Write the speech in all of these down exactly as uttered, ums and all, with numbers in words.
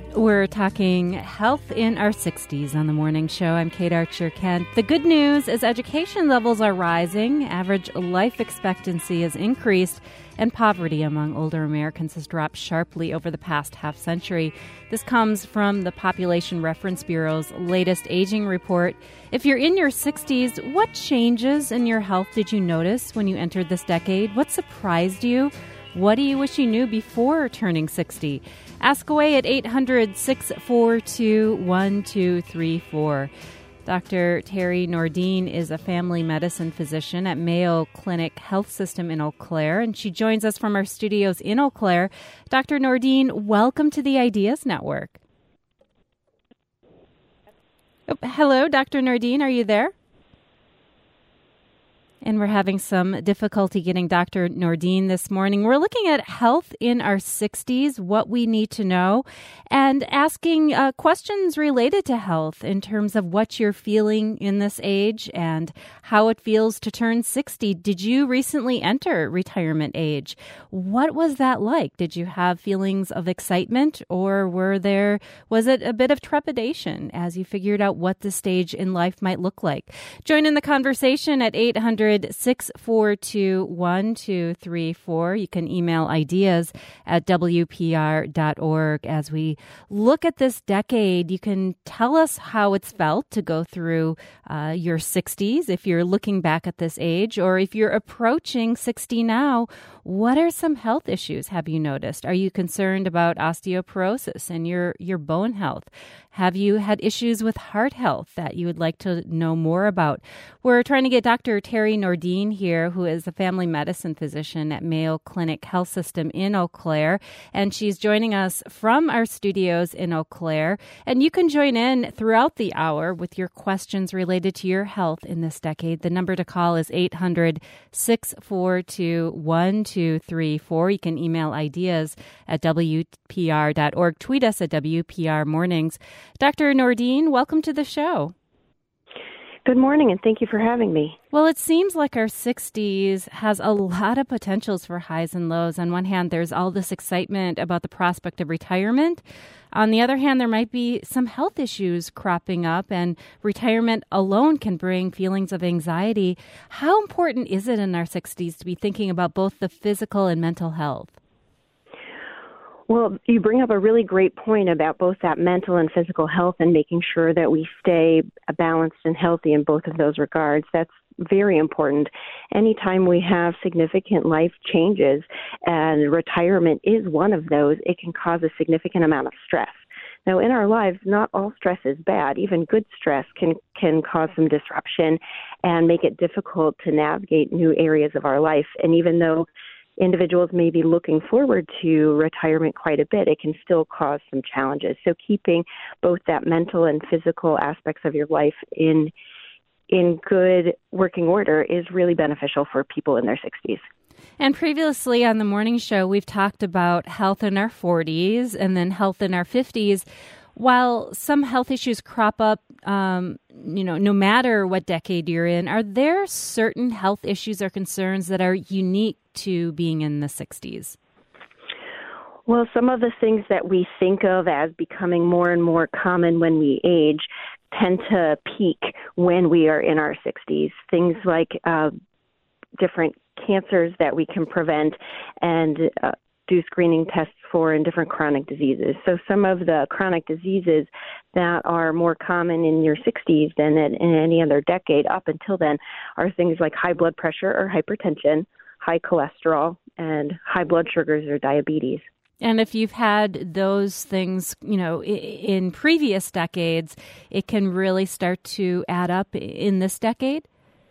We're talking health in our sixties on the morning show. I'm Kate Archer-Kent. The good news is education levels are rising, average life expectancy has increased, and poverty among older Americans has dropped sharply over the past half century. This comes from the Population Reference Bureau's latest aging report. If you're in your sixties, what changes in your health did you notice when you entered this decade? What surprised you? What do you wish you knew before turning sixty? Ask away at eight hundred, six four two, one two three four. Doctor Terry Nordin is a family medicine physician at Mayo Clinic Health System in Eau Claire, and she joins us from our studios in Eau Claire. Doctor Nordin, welcome to the Ideas Network. Oh, hello, Doctor Nordin, are you there? And we're having some difficulty getting Doctor Nordin this morning. We're looking at health in our sixties, what we need to know, and asking uh, questions related to health in terms of what you're feeling in this age and how it feels to turn sixty. Did you recently enter retirement age? What was that like? Did you have feelings of excitement, or were there was it a bit of trepidation as you figured out what the stage in life might look like? Join in the conversation at eight hundred, six four two, one two three four. You can email ideas at W P R dot org. As we look at this decade, you can tell us how it's felt to go through uh, your sixties if you're looking back at this age, or if you're approaching sixty now. What are some health issues have you noticed? Are you concerned about osteoporosis and your, your bone health? Have you had issues with heart health that you would like to know more about? We're trying to get Doctor Terry Nordin here, who is a family medicine physician at Mayo Clinic Health System in Eau Claire, and she's joining us from our studios in Eau Claire. And you can join in throughout the hour with your questions related to your health in this decade. The number to call is eight hundred, six four two, one two three four. You can email ideas at W P R dot org. Tweet us at W P R Mornings. Doctor Nordin, welcome to the show. Good morning, and thank you for having me. Well, it seems like our sixties has a lot of potentials for highs and lows. On one hand, there's all this excitement about the prospect of retirement. On the other hand, there might be some health issues cropping up, and retirement alone can bring feelings of anxiety. How important is it in our sixties to be thinking about both the physical and mental health? Well, you bring up a really great point about both that mental and physical health and making sure that we stay balanced and healthy in both of those regards. That's very important. Anytime we have significant life changes, and retirement is one of those, it can cause a significant amount of stress. Now, in our lives, not all stress is bad. Even good stress can, can cause some disruption and make it difficult to navigate new areas of our life. And even though individuals may be looking forward to retirement quite a bit, it can still cause some challenges. So keeping both that mental and physical aspects of your life in in good working order is really beneficial for people in their sixties. And previously on the morning show, we've talked about health in our forties and then health in our fifties. While some health issues crop up, um, you know, no matter what decade you're in, are there certain health issues or concerns that are unique to being in the sixties? Well, some of the things that we think of as becoming more and more common when we age tend to peak when we are in our sixties. Things like uh, different cancers that we can prevent and uh, do screening tests for in different chronic diseases. So some of the chronic diseases that are more common in your sixties than in, in any other decade up until then are things like high blood pressure or hypertension, high cholesterol, and high blood sugars or diabetes. And if you've had those things, you know, in previous decades, it can really start to add up in this decade?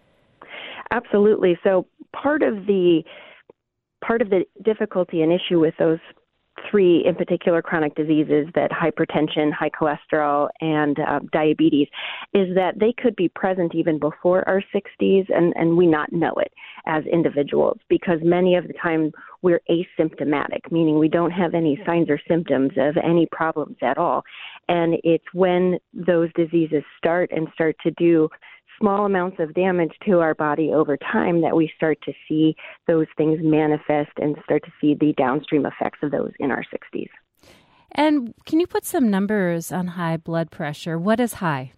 Absolutely. So part of the part of the difficulty and issue with those three in particular chronic diseases, that hypertension, high cholesterol, and uh, diabetes, is that they could be present even before our sixties, and, and we not know it as individuals, because many of the time we're asymptomatic, meaning we don't have any signs or symptoms of any problems at all. And it's when those diseases start and start to do small amounts of damage to our body over time that we start to see those things manifest and start to see the downstream effects of those in our sixties. And can you put some numbers on high blood pressure? What is high?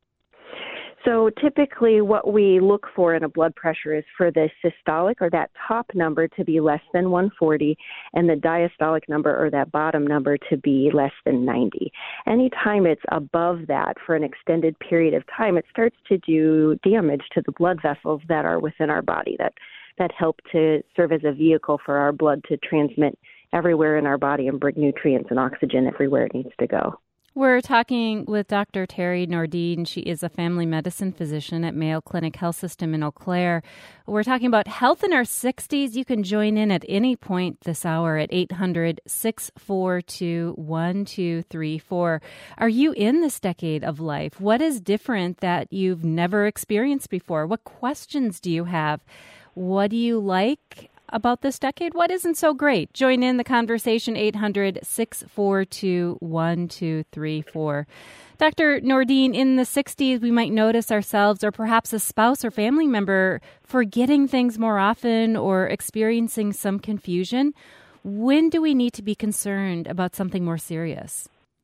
So typically what we look for in a blood pressure is for the systolic, or that top number, to be less than one forty, and the diastolic number, or that bottom number, to be less than ninety. Anytime it's above that for an extended period of time, it starts to do damage to the blood vessels that are within our body that, that help to serve as a vehicle for our blood to transmit everywhere in our body and bring nutrients and oxygen everywhere it needs to go. We're talking with Doctor Terry Nordin. She is a family medicine physician at Mayo Clinic Health System in Eau Claire. We're talking about health in our sixties. You can join in at any point this hour at eight hundred, six four two, one two three four. Are you in this decade of life? What is different that you've never experienced before? What questions do you have? What do you like about this decade? What isn't so great? Join in the conversation, eight hundred, six four two, one two three four. Doctor Nordin, in the sixties, we might notice ourselves or perhaps a spouse or family member forgetting things more often or experiencing some confusion. When do we need to be concerned about something more serious?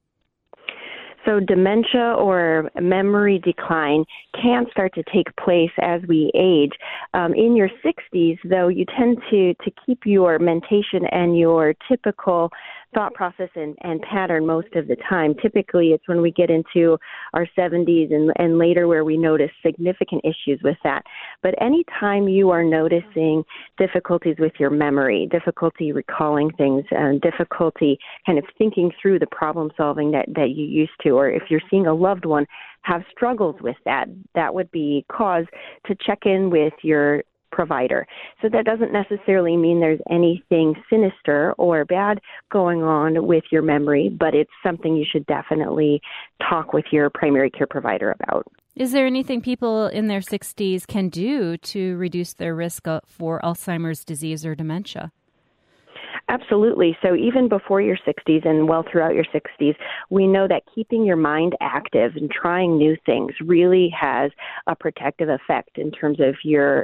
So dementia or memory decline can start to take place as we age. Um, in your sixties, though, you tend to, to keep your mentation and your typical thought process and, and pattern most of the time. Typically, it's when we get into our seventies and, and later where we notice significant issues with that. But anytime you are noticing difficulties with your memory, difficulty recalling things, and difficulty kind of thinking through the problem solving that, that you used to, or if you're seeing a loved one have struggles with that, that would be cause to check in with your provider. So that doesn't necessarily mean there's anything sinister or bad going on with your memory, but it's something you should definitely talk with your primary care provider about. Is there anything people in their sixties can do to reduce their risk for Alzheimer's disease or dementia? Absolutely. So even before your sixties and well throughout your sixties, we know that keeping your mind active and trying new things really has a protective effect in terms of your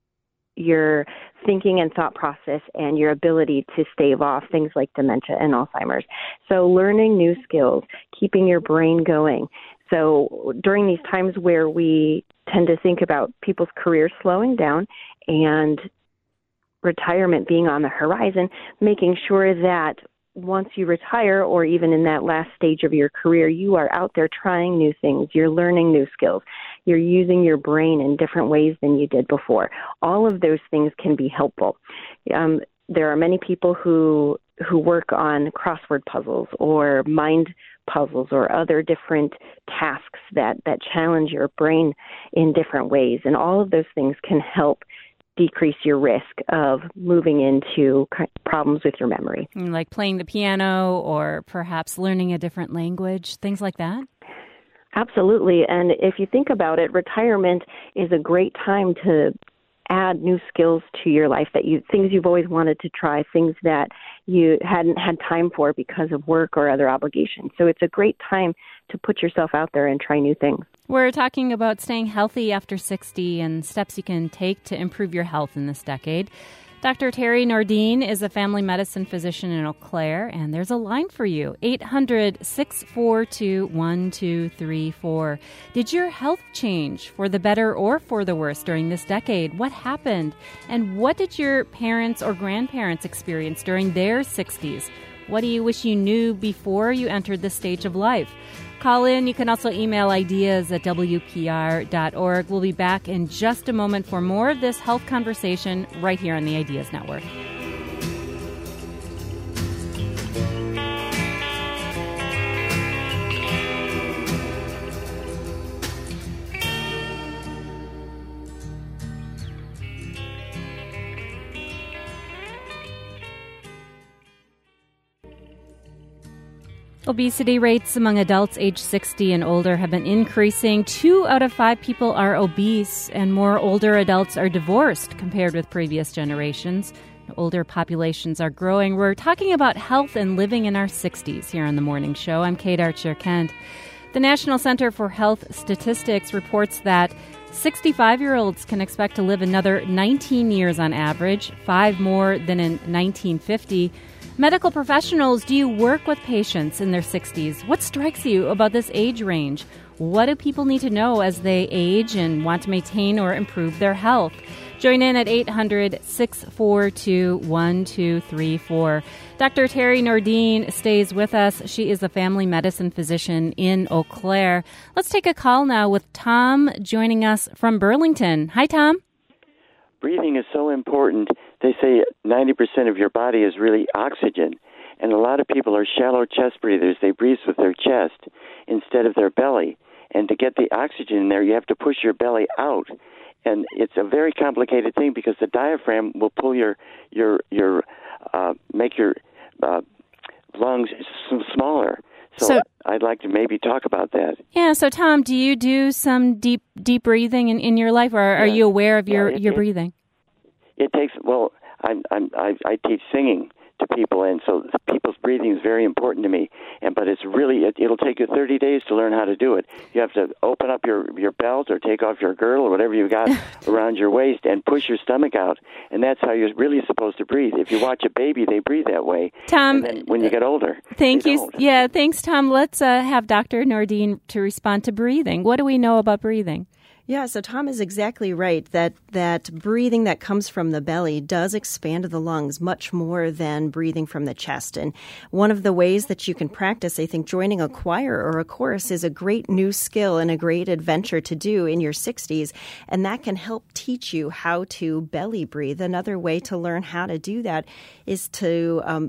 your thinking and thought process and your ability to stave off things like dementia and Alzheimer's. So learning new skills, keeping your brain going. So during these times where we tend to think about people's careers slowing down and retirement being on the horizon, making sure that once you retire or even in that last stage of your career, you are out there trying new things. You're learning new skills. You're using your brain in different ways than you did before. All of those things can be helpful. Um, there are many people who who work on crossword puzzles or mind puzzles or other different tasks that, that challenge your brain in different ways. And all of those things can help decrease your risk of moving into problems with your memory. Like playing the piano or perhaps learning a different language, things like that? Absolutely. And if you think about it, retirement is a great time to add new skills to your life, that you things you've always wanted to try, things that you hadn't had time for because of work or other obligations. So it's a great time to put yourself out there and try new things. We're talking about staying healthy after sixty and steps you can take to improve your health in this decade. Doctor Terry Nordin is a family medicine physician in Eau Claire, and there's a line for you, eight hundred, six four two, one two three four. Did your health change for the better or for the worse during this decade? What happened? And what did your parents or grandparents experience during their sixties? What do you wish you knew before you entered this stage of life? Call in. You can also email ideas at W P R dot org. We'll be back in just a moment for more of this health conversation right here on the Ideas Network. Obesity rates among adults age sixty and older have been increasing. Two out of five people are obese, and more older adults are divorced compared with previous generations. Older populations are growing. We're talking about health and living in our sixties here on The Morning Show. I'm Kate Archer-Kent. The National Center for Health Statistics reports that sixty-five-year-olds can expect to live another nineteen years on average, five more than in nineteen fifty. Medical professionals, do you work with patients in their sixties? What strikes you about this age range? What do people need to know as they age and want to maintain or improve their health? Join in at eight hundred, six four two, one two three four. Doctor Terry Nordin stays with us. She is a family medicine physician in Eau Claire. Let's take a call now with Tom joining us from Burlington. Hi, Tom. Breathing is so important. They say ninety percent of your body is really oxygen. And a lot of people are shallow chest breathers. They breathe with their chest instead of their belly. And to get the oxygen in there, you have to push your belly out. And it's a very complicated thing because the diaphragm will pull your, your, your, uh, make your uh, lungs smaller. So, so I'd like to maybe talk about that. Yeah. So, Tom, do you do some deep, deep breathing in, in your life, or are yeah. you aware of your, yeah, it, your it, breathing? It takes. Well, I'm, I'm, I, I teach singing to people, and so people's breathing is very important to me. And but it's really it, it'll take you thirty days to learn how to do it. You have to open up your your belt or take off your girdle or whatever you got around your waist and push your stomach out, and that's how you're really supposed to breathe. If you watch a baby, they breathe that way. Tom, and then when you get older, thank you. Don't. Yeah, thanks, Tom. Let's uh, have Doctor Nordin to respond to breathing. What do we know about breathing? Yeah, so Tom is exactly right that that breathing that comes from the belly does expand the lungs much more than breathing from the chest. And one of the ways that you can practice, I think, joining a choir or a chorus is a great new skill and a great adventure to do in your sixties. And that can help teach you how to belly breathe. Another way to learn how to do that is to um,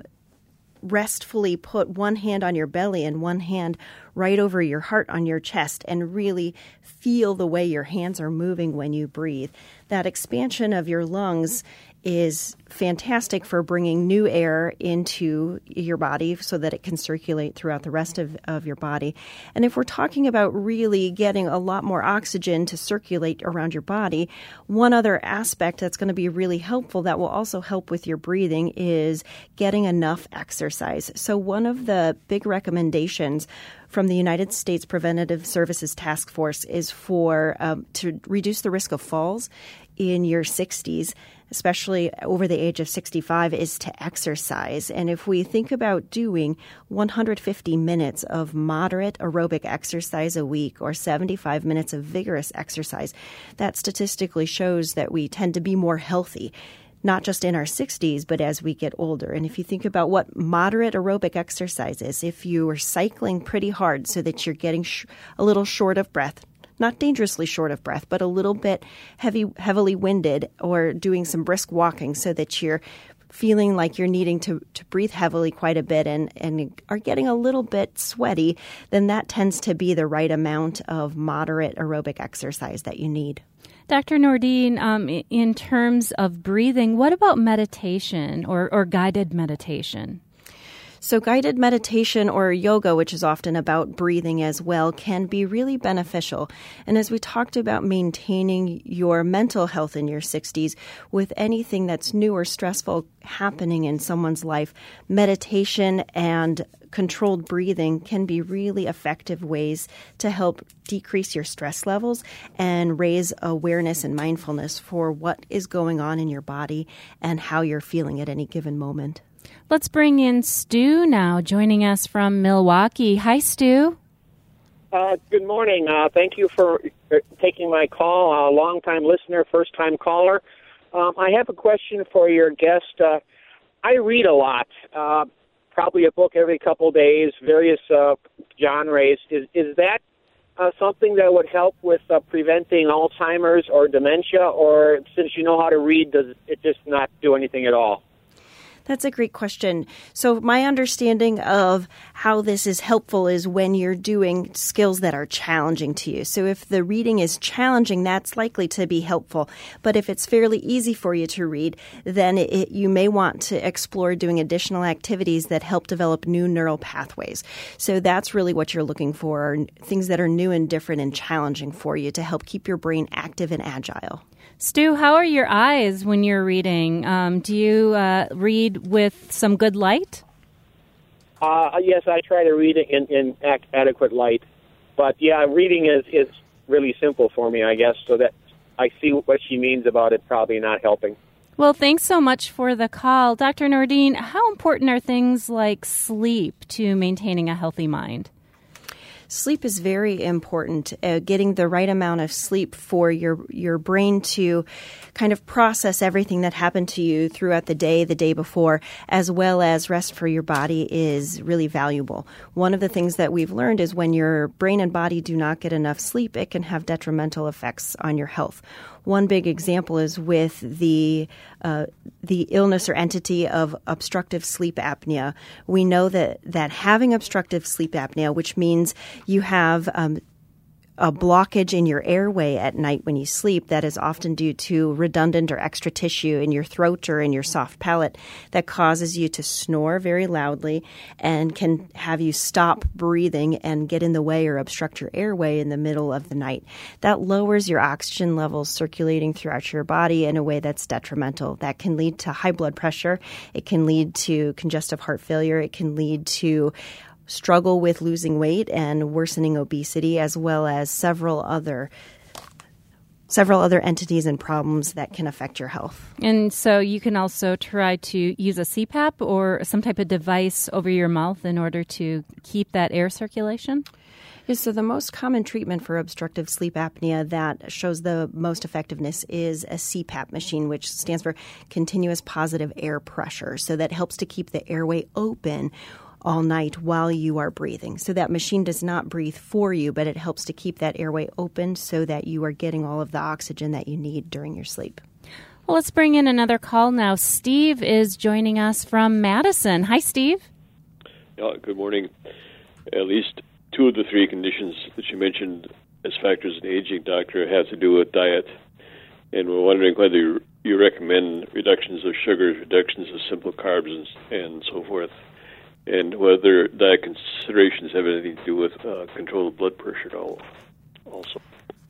restfully put one hand on your belly and one hand right over your heart on your chest and really feel the way your hands are moving when you breathe. That expansion of your lungs is fantastic for bringing new air into your body so that it can circulate throughout the rest of, of your body. And if we're talking about really getting a lot more oxygen to circulate around your body, one other aspect that's going to be really helpful that will also help with your breathing is getting enough exercise. So one of the big recommendations from the United States Preventative Services Task Force is for um, to reduce the risk of falls in your sixties, especially over the age of sixty-five, is to exercise. And if we think about doing one hundred fifty minutes of moderate aerobic exercise a week or seventy-five minutes of vigorous exercise, that statistically shows that we tend to be more healthy, not just in our sixties, but as we get older. And if you think about what moderate aerobic exercise is, if you are cycling pretty hard so that you're getting sh- a little short of breath, not dangerously short of breath, but a little bit heavy, heavily winded, or doing some brisk walking so that you're feeling like you're needing to, to breathe heavily quite a bit and, and are getting a little bit sweaty, then that tends to be the right amount of moderate aerobic exercise that you need. Doctor Nordin, um, in terms of breathing, what about meditation or, or guided meditation? So guided meditation or yoga, which is often about breathing as well, can be really beneficial. And as we talked about maintaining your mental health in your sixties, with anything that's new or stressful happening in someone's life, meditation and controlled breathing can be really effective ways to help decrease your stress levels and raise awareness and mindfulness for what is going on in your body and how you're feeling at any given moment. Let's bring in Stu now, joining us from Milwaukee. Hi, Stu. Uh, good morning. Uh, thank you for taking my call. A long-time listener, first-time caller. Um, I have a question for your guest. Uh, I read a lot, uh, probably a book every couple days, various uh, genres. Is, is that uh, something that would help with uh, preventing Alzheimer's or dementia, or since you know how to read, does it just not do anything at all? That's a great question. So my understanding of how this is helpful is when you're doing skills that are challenging to you. So if the reading is challenging, that's likely to be helpful. But if it's fairly easy for you to read, then it, you may want to explore doing additional activities that help develop new neural pathways. So that's really what you're looking for, things that are new and different and challenging for you to help keep your brain active and agile. Stu, how are your eyes when you're reading? Um, do you uh, read with some good light? Uh, yes, I try to read it in, in adequate light. But, yeah, reading is, is really simple for me, I guess, so that I see what she means about it probably not helping. Well, thanks so much for the call. Doctor Nordin, how important are things like sleep to maintaining a healthy mind? Sleep is very important. Uh, getting the right amount of sleep for your your brain to kind of process everything that happened to you throughout the day, the day before, as well as rest for your body is really valuable. One of the things that we've learned is when your brain and body do not get enough sleep, it can have detrimental effects on your health. One big example is with the uh, the illness or entity of obstructive sleep apnea. We know that, that having obstructive sleep apnea, which means you have um, a blockage in your airway at night when you sleep that is often due to redundant or extra tissue in your throat or in your soft palate that causes you to snore very loudly and can have you stop breathing and get in the way or obstruct your airway in the middle of the night. That lowers your oxygen levels circulating throughout your body in a way that's detrimental. That can lead to high blood pressure. It can lead to congestive heart failure. It can lead to struggle with losing weight and worsening obesity, as well as several other several other entities and problems that can affect your health. And so you can also try to use a C PAP or some type of device over your mouth in order to keep that air circulation? Yes, so the most common treatment for obstructive sleep apnea that shows the most effectiveness is a C PAP machine, which stands for continuous positive air pressure. So that helps to keep the airway open all night while you are breathing. So that machine does not breathe for you, but it helps to keep that airway open so that you are getting all of the oxygen that you need during your sleep. Well, let's bring in another call now. Steve is joining us from Madison. Hi, Steve. Yeah, good morning. At least two of the three conditions that you mentioned as factors in aging, doctor, have to do with diet. And we're wondering whether you recommend reductions of sugars, reductions of simple carbs, and, and so forth, and whether diet considerations have anything to do with uh, control of blood pressure at all also.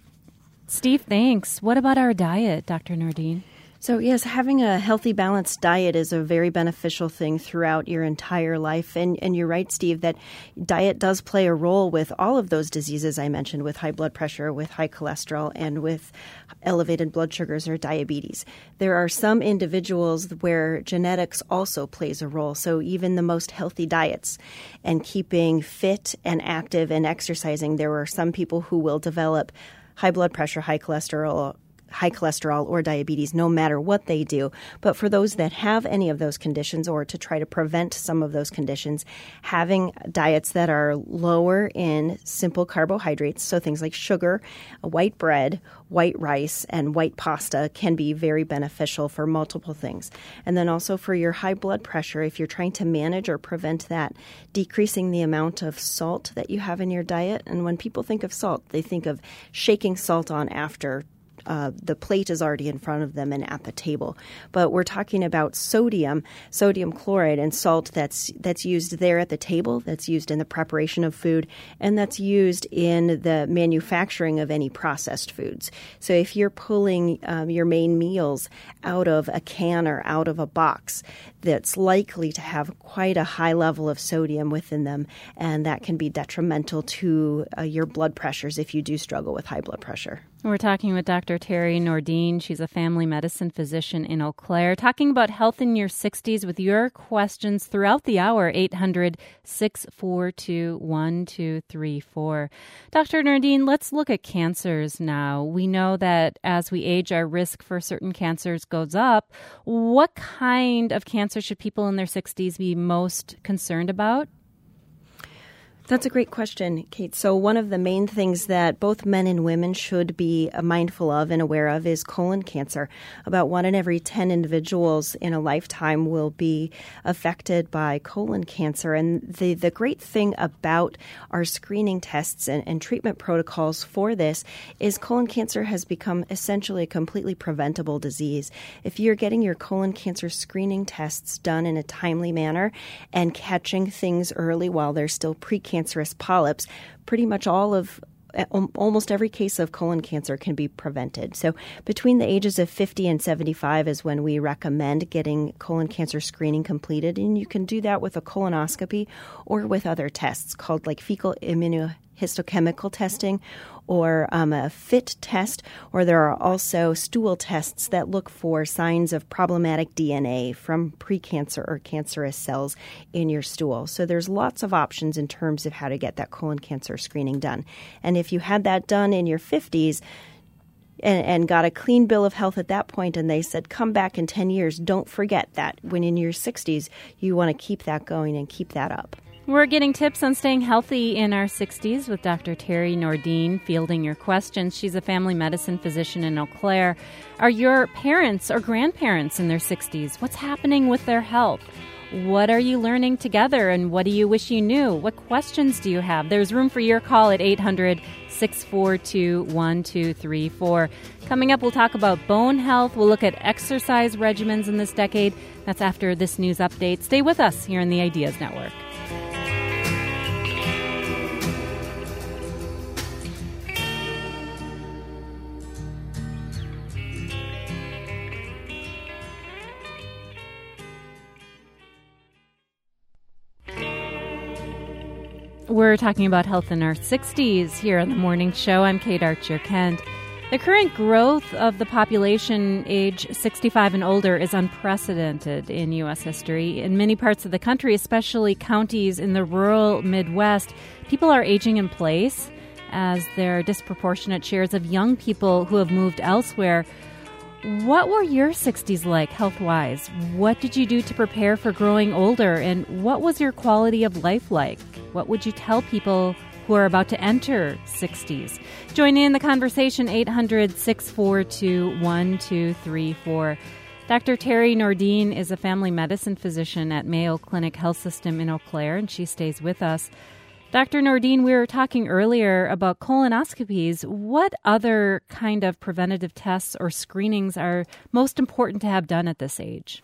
Steve, thanks. What about our diet, Doctor Nordin? So, yes, having a healthy, balanced diet is a very beneficial thing throughout your entire life. And, and you're right, Steve, that diet does play a role with all of those diseases I mentioned, with high blood pressure, with high cholesterol, and with elevated blood sugars or diabetes. There are some individuals where genetics also plays a role. So even the most healthy diets and keeping fit and active and exercising, there are some people who will develop high blood pressure, high cholesterol, high cholesterol or diabetes no matter what they do. But for those that have any of those conditions or to try to prevent some of those conditions, having diets that are lower in simple carbohydrates, so things like sugar, white bread, white rice, and white pasta can be very beneficial for multiple things. And then also for your high blood pressure, if you're trying to manage or prevent that, decreasing the amount of salt that you have in your diet. And when people think of salt, they think of shaking salt on after Uh, the plate is already in front of them and at the table. But we're talking about sodium, sodium chloride, and salt that's that's used there at the table, that's used in the preparation of food, and that's used in the manufacturing of any processed foods. So if you're pulling um, your main meals out of a can or out of a box, that's likely to have quite a high level of sodium within them, and that can be detrimental to uh, your blood pressures if you do struggle with high blood pressure. We're talking with Doctor Terry Nordin. She's a family medicine physician in Eau Claire, talking about health in your sixties with your questions throughout the hour, eight hundred, six four two, one two three four. Doctor Nordin, let's look at cancers now. We know that as we age, our risk for certain cancers goes up. What kind of cancer should people in their sixties be most concerned about? That's a great question, Kate. So one of the main things that both men and women should be mindful of and aware of is colon cancer. About one in every ten individuals in a lifetime will be affected by colon cancer. And the, the great thing about our screening tests and, and treatment protocols for this is colon cancer has become essentially a completely preventable disease. If you're getting your colon cancer screening tests done in a timely manner and catching things early while they're still precancerous, cancerous polyps, pretty much all of almost every case of colon cancer can be prevented. So between the ages of fifty and seventy-five is when we recommend getting colon cancer screening completed, and you can do that with a colonoscopy or with other tests called like fecal immuno histochemical testing or um, a FIT test, or there are also stool tests that look for signs of problematic D N A from precancer or cancerous cells in your stool. So there's lots of options in terms of how to get that colon cancer screening done. And if you had that done in your fifties, And, and got a clean bill of health at that point, and they said, come back in ten years, don't forget that when in your sixties, you want to keep that going and keep that up. We're getting tips on staying healthy in our sixties with Doctor Terry Nordin fielding your questions. She's a family medicine physician in Eau Claire. Are your parents or grandparents in their sixties? What's happening with their health? What are you learning together, and what do you wish you knew? What questions do you have? There's room for your call at eight hundred, six four two, one two three four. Coming up, we'll talk about bone health. We'll look at exercise regimens in this decade. That's after this news update. Stay with us here in the Ideas Network. We're talking about health in our sixties here on the morning show. I'm Kate Archer-Kent. The current growth of the population age sixty-five and older is unprecedented in U S history. In many parts of the country, especially counties in the rural Midwest, people are aging in place as there are disproportionate shares of young people who have moved elsewhere. What were your sixties like health-wise? What did you do to prepare for growing older? And what was your quality of life like? What would you tell people who are about to enter sixties? Join in the conversation, eight hundred, six four two, one two three four. Doctor Terry Nordin is a family medicine physician at Mayo Clinic Health System in Eau Claire, and she stays with us. Doctor Nordin, we were talking earlier about colonoscopies. What other kind of preventative tests or screenings are most important to have done at this age?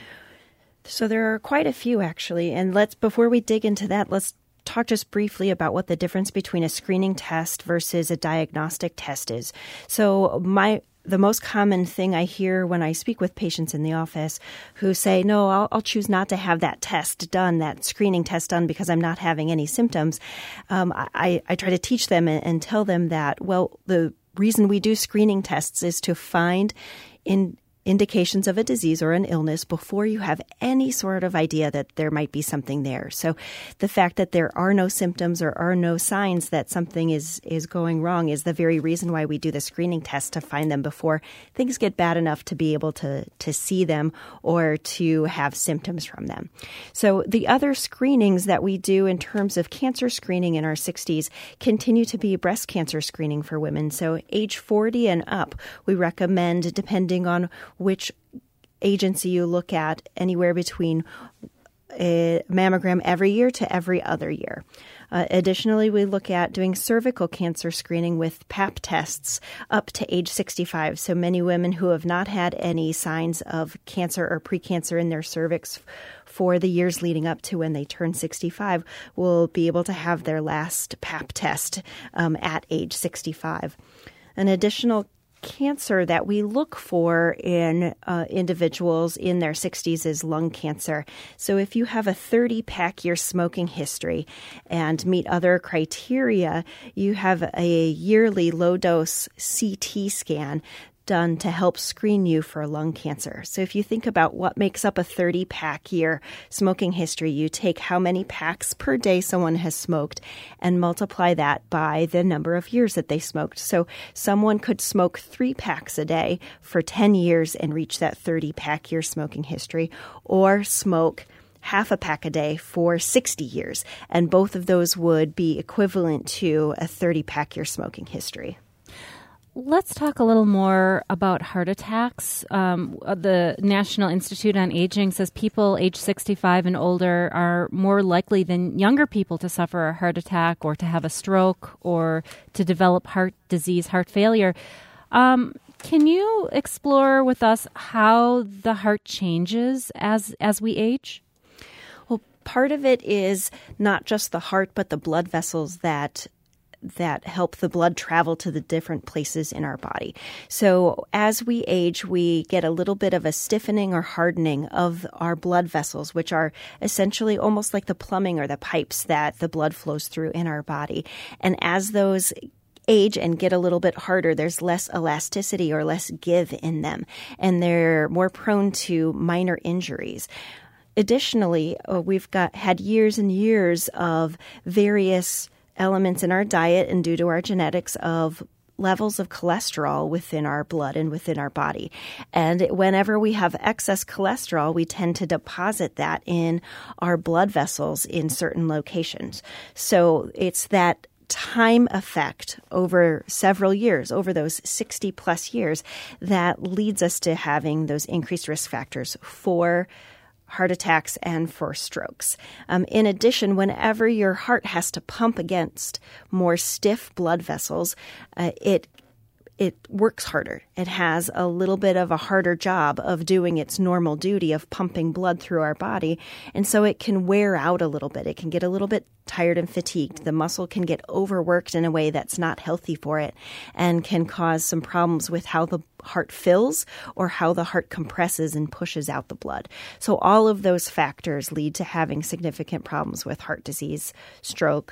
So there are quite a few, actually. And let's before we dig into that, let's talk just briefly about what the difference between a screening test versus a diagnostic test is. So my the most common thing I hear when I speak with patients in the office who say, no, I'll, I'll choose not to have that test done, that screening test done because I'm not having any symptoms. Um, I, I try to teach them and, and tell them that, well, the reason we do screening tests is to find in indications of a disease or an illness before you have any sort of idea that there might be something there. So the fact that there are no symptoms or are no signs that something is, is going wrong is the very reason why we do the screening test, to find them before things get bad enough to be able to, to see them or to have symptoms from them. So the other screenings that we do in terms of cancer screening in our sixties continue to be breast cancer screening for women. So age forty and up, we recommend, depending on which agency you look at, anywhere between a mammogram every year to every other year. Uh, additionally, we look at doing cervical cancer screening with pap tests up to age sixty-five. So many women who have not had any signs of cancer or precancer in their cervix for the years leading up to when they turn sixty-five will be able to have their last pap test um, at age sixty-five. An additional cancer that we look for in uh, individuals in their sixties is lung cancer. So if you have a thirty-pack year smoking history and meet other criteria, you have a yearly low-dose C T scan done to help screen you for lung cancer. So if you think about what makes up a thirty-pack year smoking history, you take how many packs per day someone has smoked and multiply that by the number of years that they smoked. So someone could smoke three packs a day for ten years and reach that thirty-pack year smoking history, or smoke half a pack a day for sixty years. And both of those would be equivalent to a thirty-pack year smoking history. Let's talk a little more about heart attacks. Um, the National Institute on Aging says people age sixty-five and older are more likely than younger people to suffer a heart attack or to have a stroke or to develop heart disease, heart failure. Um, can you explore with us how the heart changes as as we age? Well, part of it is not just the heart, but the blood vessels that that help the blood travel to the different places in our body. So as we age, we get a little bit of a stiffening or hardening of our blood vessels, which are essentially almost like the plumbing or the pipes that the blood flows through in our body. And as those age and get a little bit harder, there's less elasticity or less give in them, and they're more prone to minor injuries. Additionally, uh, we've got had years and years of various elements in our diet and due to our genetics of levels of cholesterol within our blood and within our body. And whenever we have excess cholesterol, we tend to deposit that in our blood vessels in certain locations. So it's that time effect over several years, over those sixty plus years, that leads us to having those increased risk factors for heart attacks and for strokes. Um, in addition, whenever your heart has to pump against more stiff blood vessels, uh, it it works harder. It has a little bit of a harder job of doing its normal duty of pumping blood through our body. And so it can wear out a little bit. It can get a little bit tired and fatigued. The muscle can get overworked in a way that's not healthy for it and can cause some problems with how the heart fills or how the heart compresses and pushes out the blood. So all of those factors lead to having significant problems with heart disease, stroke,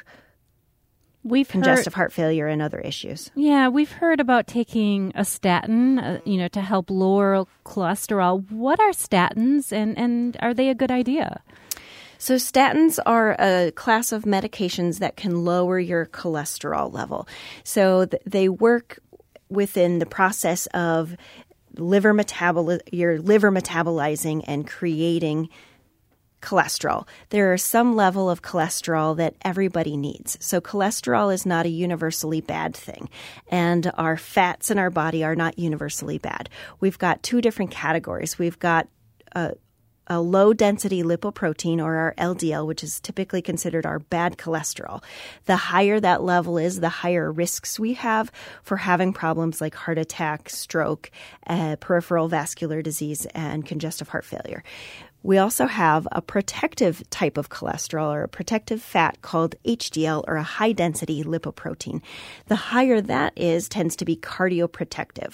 We've congestive heard, heart failure, and other issues. Yeah, we've heard about taking a statin, uh, you know, to help lower cholesterol. What are statins, and, and are they a good idea? So statins are a class of medications that can lower your cholesterol level. So th- they work within the process of liver metabol- your liver metabolizing and creating cholesterol. There are some level of cholesterol that everybody needs. So cholesterol is not a universally bad thing, and our fats in our body are not universally bad. We've got two different categories. We've got a, a low-density lipoprotein, or our L D L, which is typically considered our bad cholesterol. The higher that level is, the higher risks we have for having problems like heart attack, stroke, uh, peripheral vascular disease, and congestive heart failure. We also have a protective type of cholesterol, or a protective fat called H D L, or a high-density lipoprotein. The higher that is tends to be cardioprotective.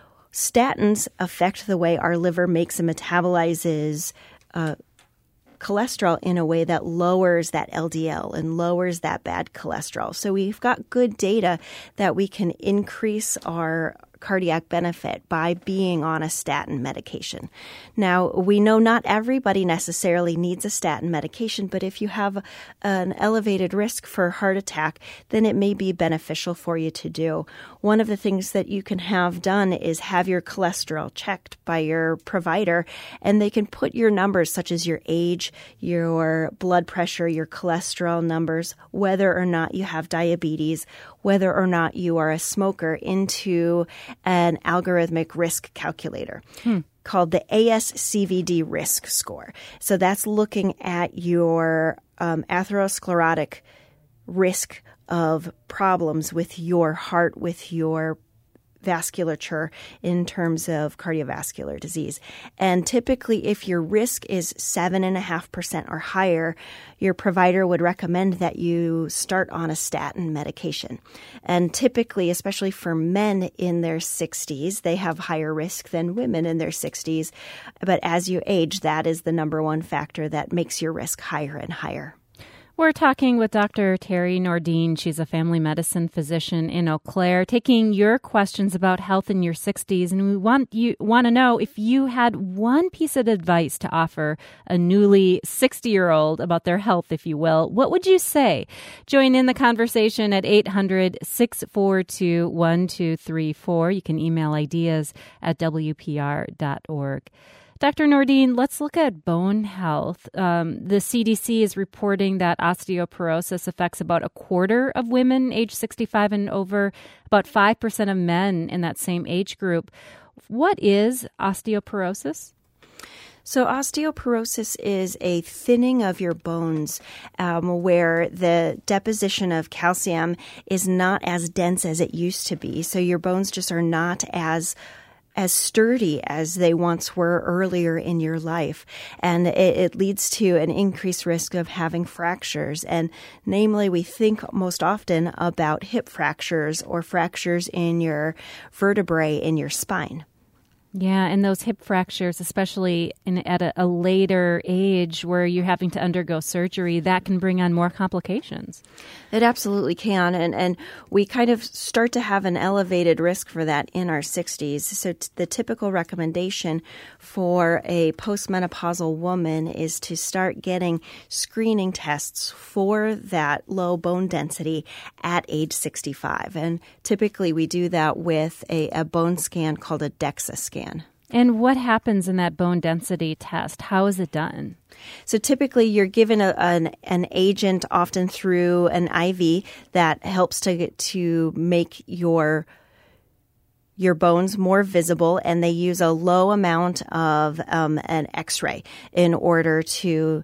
Statins affect the way our liver makes and metabolizes uh, cholesterol in a way that lowers that L D L and lowers that bad cholesterol. So we've got good data that we can increase our cardiac benefit by being on a statin medication. Now, we know not everybody necessarily needs a statin medication, but if you have an elevated risk for heart attack, then it may be beneficial for you to do. One of the things that you can have done is have your cholesterol checked by your provider, and they can put your numbers, such as your age, your blood pressure, your cholesterol numbers, whether or not you have diabetes, whether or not you are a smoker, into an algorithmic risk calculator hmm. called the A S C V D risk score. So that's looking at your um, atherosclerotic risk of problems with your heart, with your vasculature in terms of cardiovascular disease. And typically, if your risk is seven point five percent or higher, your provider would recommend that you start on a statin medication. And typically, especially for men in their sixties, they have higher risk than women in their sixties. But as you age, that is the number one factor that makes your risk higher and higher. We're talking with Doctor Terry Nordin. She's a family medicine physician in Eau Claire, taking your questions about health in your sixties. And we want you want to know if you had one piece of advice to offer a newly sixty-year-old about their health, if you will. What would you say? Join in the conversation at eight hundred, six four two, one two three four. You can email ideas at w p r dot org. Doctor Nordin, let's look at bone health. Um, the C D C is reporting that osteoporosis affects about a quarter of women age sixty-five and over, about five percent of men in that same age group. What is osteoporosis? So osteoporosis is a thinning of your bones um, where the deposition of calcium is not as dense as it used to be. So your bones just are not as as sturdy as they once were earlier in your life. And it, it leads to an increased risk of having fractures. And namely, we think most often about hip fractures or fractures in your vertebrae in your spine. Yeah, and those hip fractures, especially in, at a, a later age where you're having to undergo surgery, that can bring on more complications. It absolutely can, and, and we kind of start to have an elevated risk for that in our sixties. So t- the typical recommendation for a postmenopausal woman is to start getting screening tests for that low bone density at age sixty-five. And typically we do that with a, a bone scan called a DEXA scan. And what happens in that bone density test? How is it done? So typically you're given a, an, an agent, often through an I V, that helps to to make your your bones more visible, and they use a low amount of um, an X-ray in order to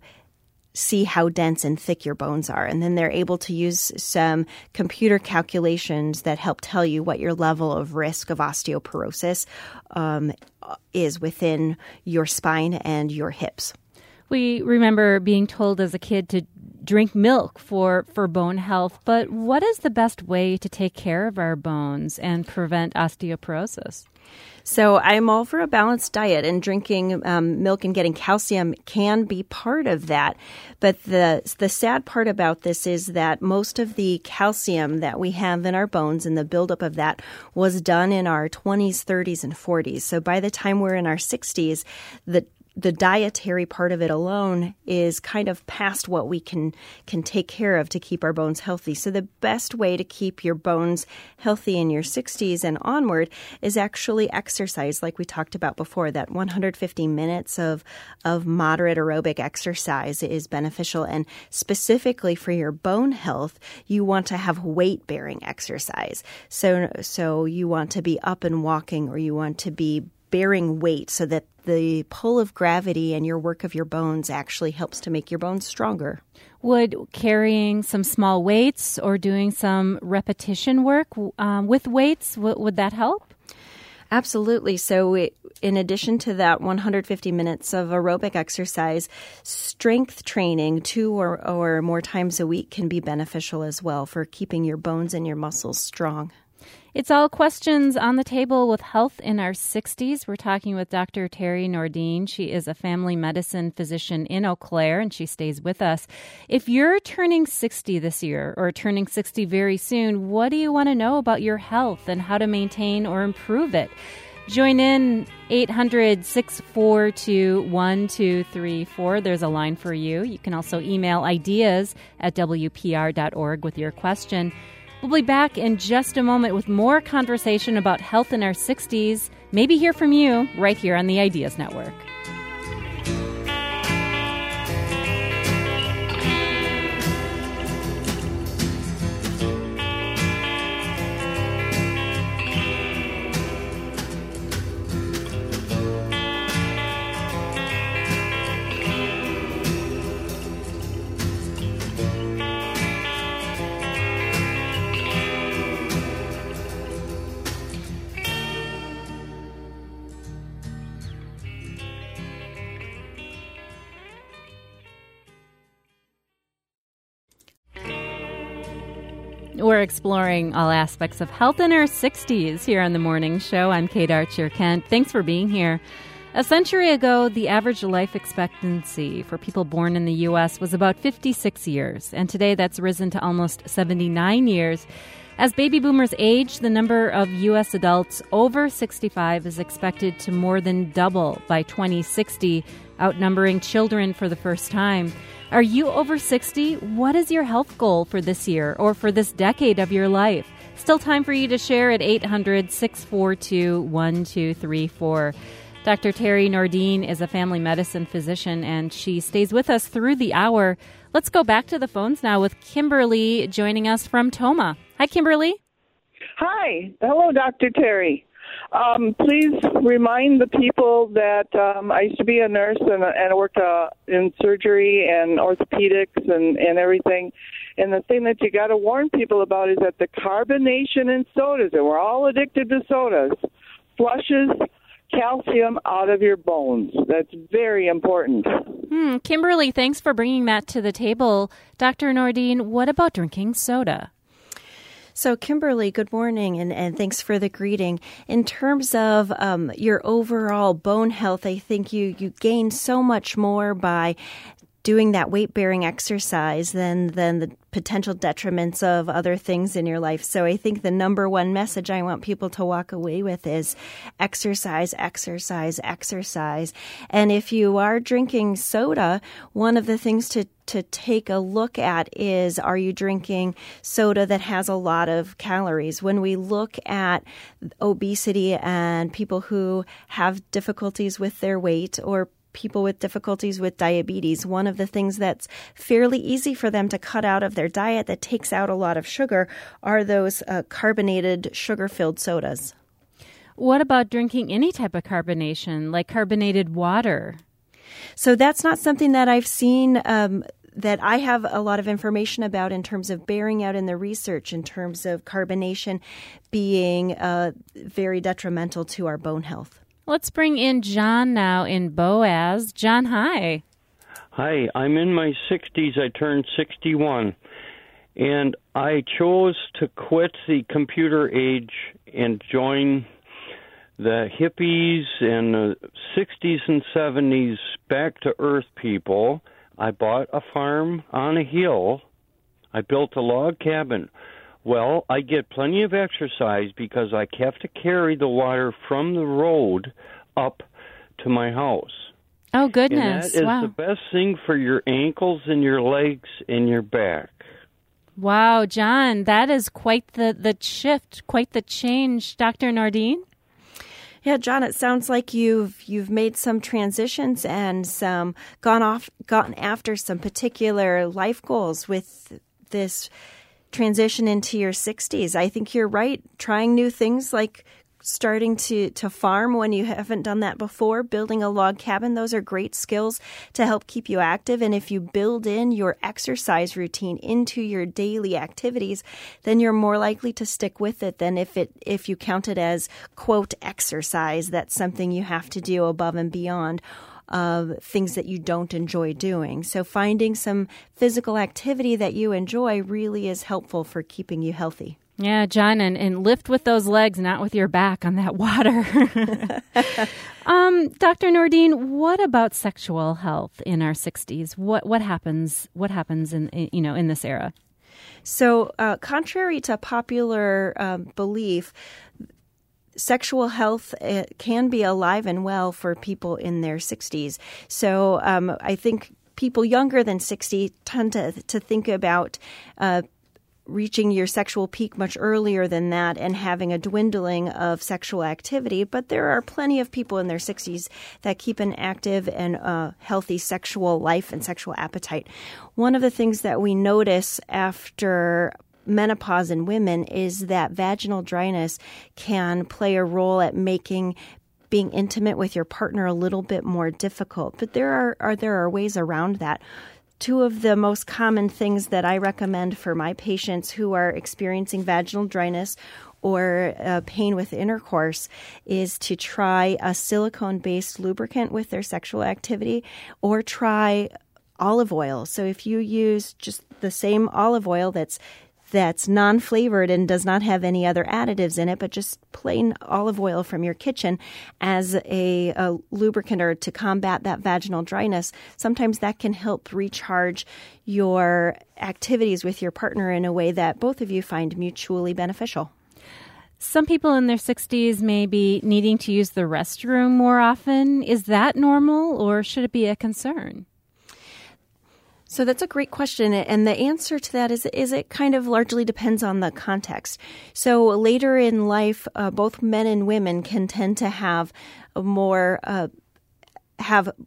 see how dense and thick your bones are. And then they're able to use some computer calculations that help tell you what your level of risk of osteoporosis um, is within your spine and your hips. We remember being told as a kid to drink milk for, for bone health, but what is the best way to take care of our bones and prevent osteoporosis? So I'm all for a balanced diet, and drinking um, milk and getting calcium can be part of that. But the the sad part about this is that most of the calcium that we have in our bones and the buildup of that was done in our twenties, thirties, and forties. So by the time we're in our sixties, the the dietary part of it alone is kind of past what we can can take care of to keep our bones healthy. So the best way to keep your bones healthy in your sixties and onward is actually exercise, like we talked about before. That one hundred fifty minutes of of moderate aerobic exercise is beneficial. And specifically for your bone health, you want to have weight-bearing exercise. So so you want to be up and walking, or you want to be bearing weight so that the pull of gravity and your work of your bones actually helps to make your bones stronger. Would carrying some small weights or doing some repetition work um, with weights, w- would that help? Absolutely. So it, in addition to that one hundred fifty minutes of aerobic exercise, strength training two or, or more times a week can be beneficial as well for keeping your bones and your muscles strong. It's all questions on the table with health in our sixties. We're talking with Doctor Terry Nordin. She is a family medicine physician in Eau Claire, and she stays with us. If you're turning sixty this year or turning sixty very soon, what do you want to know about your health and how to maintain or improve it? Join in eight hundred, six four two, one two three four. There's a line for you. You can also email ideas at w p r dot org with your question. We'll be back in just a moment with more conversation about health in our sixties. Maybe hear from you right here on the Ideas Network. We're exploring all aspects of health in our sixties here on The Morning Show. I'm Kate Archer-Kent. Thanks for being here. A century ago, the average life expectancy for people born in the U S was about fifty-six years, and today that's risen to almost seventy-nine years. As baby boomers age, the number of U S adults over sixty-five is expected to more than double by twenty sixty, outnumbering children for the first time. Are you over sixty? What is your health goal for this year or for this decade of your life? Still time for you to share at eight hundred, six four two, one two three four. Doctor Terry Nordin is a family medicine physician, and she stays with us through the hour. Let's go back to the phones now with Kimberly joining us from Tomah. Hi, Kimberly. Hi. Hello, Doctor Terry. Um, please remind the people that um, I used to be a nurse and, and I worked uh, in surgery and orthopedics and, and everything. And the thing that you got to warn people about is that the carbonation in sodas, and we're all addicted to sodas, flushes calcium out of your bones. That's very important. Hmm. Kimberly, thanks for bringing that to the table. Doctor Nordin, what about drinking soda? So, Kimberly, good morning, and, and thanks for the greeting. In terms of um, your overall bone health, I think you, you gain so much more by doing that weight-bearing exercise than, than the potential detriments of other things in your life. So I think the number one message I want people to walk away with is exercise, exercise, exercise. And if you are drinking soda, one of the things to to take a look at is, are you drinking soda that has a lot of calories? When we look at obesity and people who have difficulties with their weight, or people with difficulties with diabetes, one of the things that's fairly easy for them to cut out of their diet that takes out a lot of sugar are those uh, carbonated, sugar-filled sodas. What about drinking any type of carbonation, like carbonated water? So that's not something that I've seen um, that I have a lot of information about in terms of bearing out in the research, in terms of carbonation being uh, very detrimental to our bone health. Let's bring in John now in Boaz. John, hi. Hi, I'm in my sixties. I turned sixty-one. And I chose to quit the computer age and join the hippies and the sixties and seventies back to earth people. I bought a farm on a hill. I built a log cabin. Well, I get plenty of exercise because I have to carry the water from the road up to my house. Oh, goodness. And that is wow. the best thing for your ankles and your legs and your back. Wow, John, that is quite the, the shift, quite the change. Doctor Nordin? Yeah, John, it sounds like you've you've made some transitions and some gone off, gotten after some particular life goals with this transition into your sixties. I think you're right. Trying new things like starting to, to farm when you haven't done that before, building a log cabin, those are great skills to help keep you active. And if you build in your exercise routine into your daily activities, then you're more likely to stick with it than if it if you count it as, quote, exercise. That's something you have to do above and beyond of things that you don't enjoy doing. So finding some physical activity that you enjoy really is helpful for keeping you healthy. Yeah, John, and, and lift with those legs, not with your back on that water. um, Doctor Nordin, what about sexual health in our sixties? What what happens? What happens in, in you know in this era? So, uh, contrary to popular um, belief, sexual health uh, can be alive and well for people in their sixties. So, um, I think people younger than sixty tend to to think about Uh, reaching your sexual peak much earlier than that and having a dwindling of sexual activity. But there are plenty of people in their sixties that keep an active and uh, healthy sexual life and sexual appetite. One of the things that we notice after menopause in women is that vaginal dryness can play a role at making being intimate with your partner a little bit more difficult. But there are, are there are ways around that. Two of the most common things that I recommend for my patients who are experiencing vaginal dryness or uh, pain with intercourse is to try a silicone-based lubricant with their sexual activity, or try olive oil. So if you use just the same olive oil that's that's non-flavored and does not have any other additives in it, but just plain olive oil from your kitchen as a, a lubricant or to combat that vaginal dryness, sometimes that can help recharge your activities with your partner in a way that both of you find mutually beneficial. Some people in their sixties may be needing to use the restroom more often. Is that normal, or should it be a concern? So that's a great question, and the answer to that is is it kind of largely depends on the context. So later in life, uh, both men and women can tend to have a more uh, have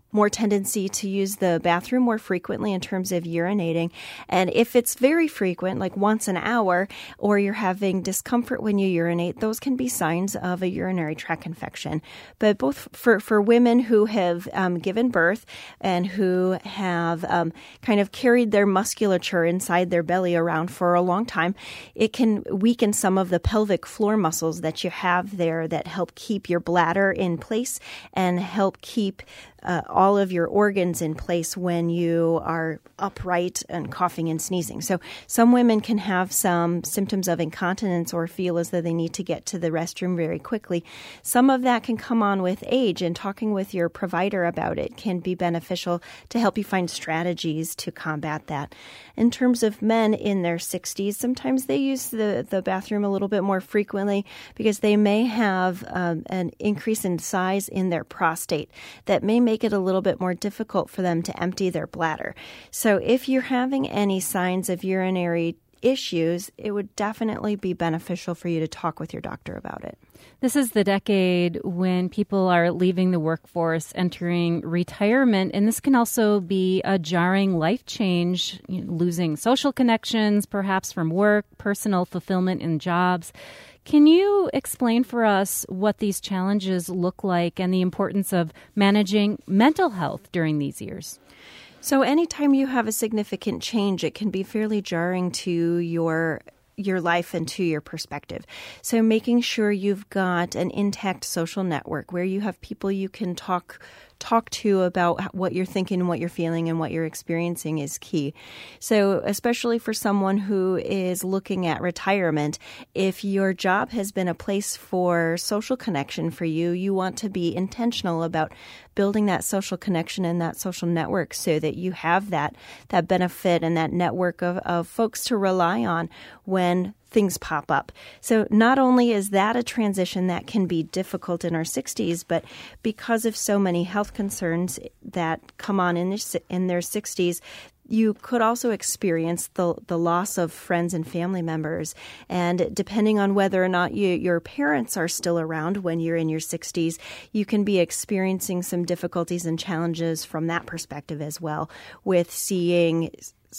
more tendency to use the bathroom more frequently in terms of urinating. And if it's very frequent, like once an hour, or you're having discomfort when you urinate, those can be signs of a urinary tract infection. But both for, for women who have um, given birth and who have um, kind of carried their musculature inside their belly around for a long time, it can weaken some of the pelvic floor muscles that you have there that help keep your bladder in place and help keep Uh, all of your organs in place when you are upright and coughing and sneezing. So some women can have some symptoms of incontinence or feel as though they need to get to the restroom very quickly. Some of that can come on with age, and talking with your provider about it can be beneficial to help you find strategies to combat that. In terms of men in their sixties, sometimes they use the, the bathroom a little bit more frequently because they may have um, an increase in size in their prostate that may make it a little bit more difficult for them to empty their bladder. So if you're having any signs of urinary issues, it would definitely be beneficial for you to talk with your doctor about it. This is the decade when people are leaving the workforce, entering retirement, and this can also be a jarring life change, you know, losing social connections, perhaps from work, personal fulfillment in jobs. Can you explain for us what these challenges look like and the importance of managing mental health during these years? So anytime you have a significant change, it can be fairly jarring to your your life and to your perspective. So making sure you've got an intact social network where you have people you can talk talk to about what you're thinking, what you're feeling, and what you're experiencing is key. So especially for someone who is looking at retirement, if your job has been a place for social connection for you, you want to be intentional about building that social connection and that social network so that you have that that benefit and that network of, of folks to rely on when things pop up. So not only is that a transition that can be difficult in our sixties, but because of so many health concerns that come on in their, in their sixties, you could also experience the the loss of friends and family members. And depending on whether or not you, your parents are still around when you're in your sixties, you can be experiencing some difficulties and challenges from that perspective as well, with seeing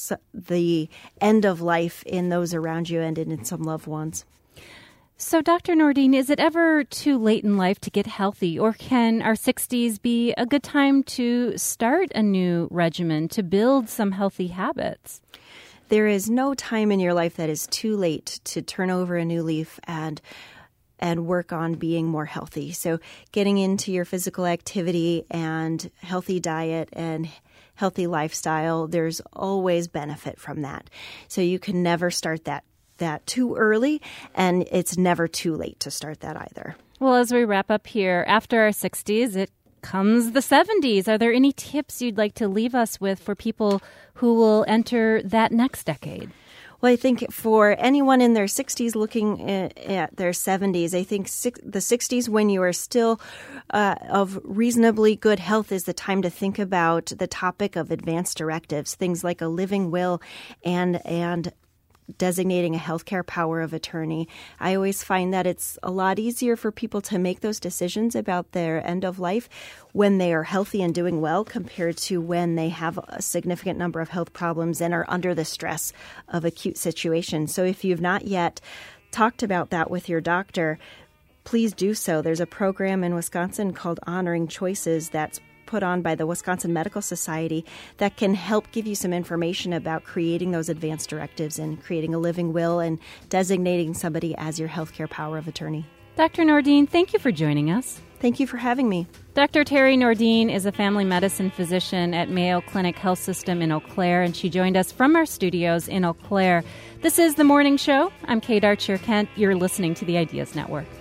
the end of life in those around you and in some loved ones. So, Doctor Nordin, is it ever too late in life to get healthy, or can our sixties be a good time to start a new regimen, to build some healthy habits? There is no time in your life that is too late to turn over a new leaf and and work on being more healthy. So getting into your physical activity and healthy diet and healthy lifestyle, there's always benefit from that. So you can never start that that too early, and it's never too late to start that either. Well, as we wrap up here, after our sixties, it comes the seventies. Are there any tips you'd like to leave us with for people who will enter that next decade? Well, I think for anyone in their sixties looking at their seventies, I think the sixties, when you are still uh, of reasonably good health, is the time to think about the topic of advance directives, things like a living will and and designating a healthcare power of attorney. I always find that it's a lot easier for people to make those decisions about their end of life when they are healthy and doing well compared to when they have a significant number of health problems and are under the stress of acute situations. So if you've not yet talked about that with your doctor, please do so. There's a program in Wisconsin called Honoring Choices that's put on by the Wisconsin Medical Society that can help give you some information about creating those advance directives and creating a living will and designating somebody as your healthcare power of attorney. Doctor Nordin, thank you for joining us. Thank you for having me. Doctor Terry Nordin is a family medicine physician at Mayo Clinic Health System in Eau Claire, and she joined us from our studios in Eau Claire. This is The Morning Show. I'm Kate Archer-Kent. You're listening to the Ideas Network.